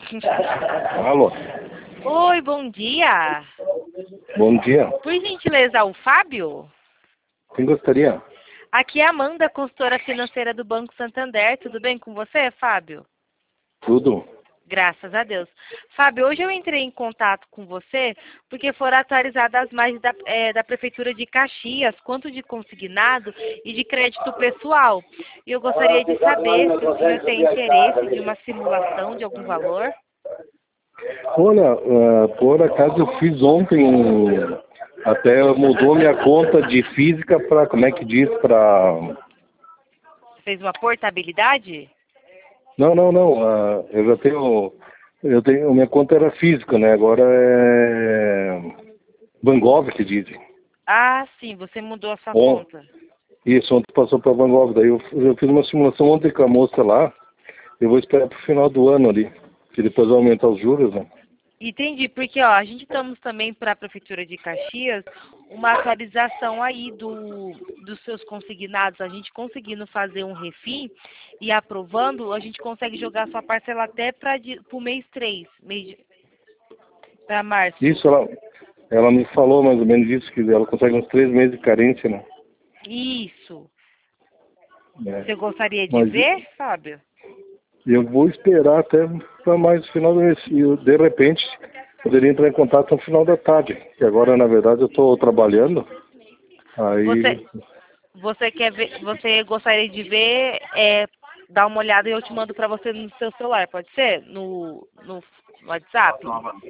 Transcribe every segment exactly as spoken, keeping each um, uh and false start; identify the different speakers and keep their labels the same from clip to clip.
Speaker 1: Alô.
Speaker 2: Oi, bom dia.
Speaker 1: Bom dia.
Speaker 2: Por gentileza, o Fábio?
Speaker 1: Quem gostaria?
Speaker 2: Aqui é a Amanda, consultora financeira do Banco Santander. Tudo bem com você, Fábio?
Speaker 1: Tudo.
Speaker 2: Graças a Deus. Fábio, hoje eu entrei em contato com você porque foram atualizadas as margens da, é, da Prefeitura de Caxias, quanto de consignado e de crédito pessoal. E eu gostaria de saber se o senhor tem interesse de uma simulação de algum valor.
Speaker 1: Olha, uh, por acaso eu fiz ontem, até mudou minha conta de física para, como é que diz, para...
Speaker 2: Você fez uma portabilidade?
Speaker 1: Não, não, não, uh, eu já tenho, eu tenho, minha conta era física, né, agora é Van Gogh que dizem.
Speaker 2: Ah, sim, você mudou a sua
Speaker 1: Bom,
Speaker 2: conta.
Speaker 1: isso, ontem passou para Van Gogh, daí eu, eu fiz uma simulação ontem com a moça lá, eu vou esperar para o final do ano ali, que depois vai aumentar os juros, né.
Speaker 2: Entendi, porque ó, a gente estamos também para a Prefeitura de Caxias uma atualização aí do, dos seus consignados, a gente conseguindo fazer um refim e aprovando, a gente consegue jogar sua parcela até para o mês três, mês para março.
Speaker 1: Isso, ela, ela me falou mais ou menos isso, que ela consegue uns três meses de carência, né.
Speaker 2: Isso.
Speaker 1: É.
Speaker 2: Você gostaria de
Speaker 1: Mas
Speaker 2: ver, Fábio?
Speaker 1: eu vou esperar até para mais no final do mês. E eu, de repente, poderia entrar em contato no final da tarde. Que agora, na verdade, eu estou trabalhando. Aí.
Speaker 2: Você, você quer ver, você gostaria de ver, é, dar uma olhada e eu te mando para você no seu celular, pode ser? No, no WhatsApp?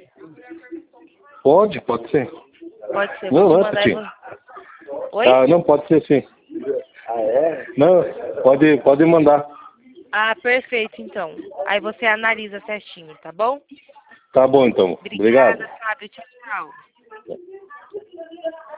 Speaker 1: Pode, pode ser.
Speaker 2: Pode ser, vou
Speaker 1: Não,
Speaker 2: te
Speaker 1: não é,
Speaker 2: mandar e
Speaker 1: Pati.
Speaker 2: vou... Oi?
Speaker 1: Ah, não, pode ser sim. Ah, é? Não, pode, pode mandar.
Speaker 2: Ah, perfeito, então. Aí você analisa certinho, tá bom?
Speaker 1: Tá bom, então. Obrigado.
Speaker 2: Obrigada, Fábio. Tchau, tchau.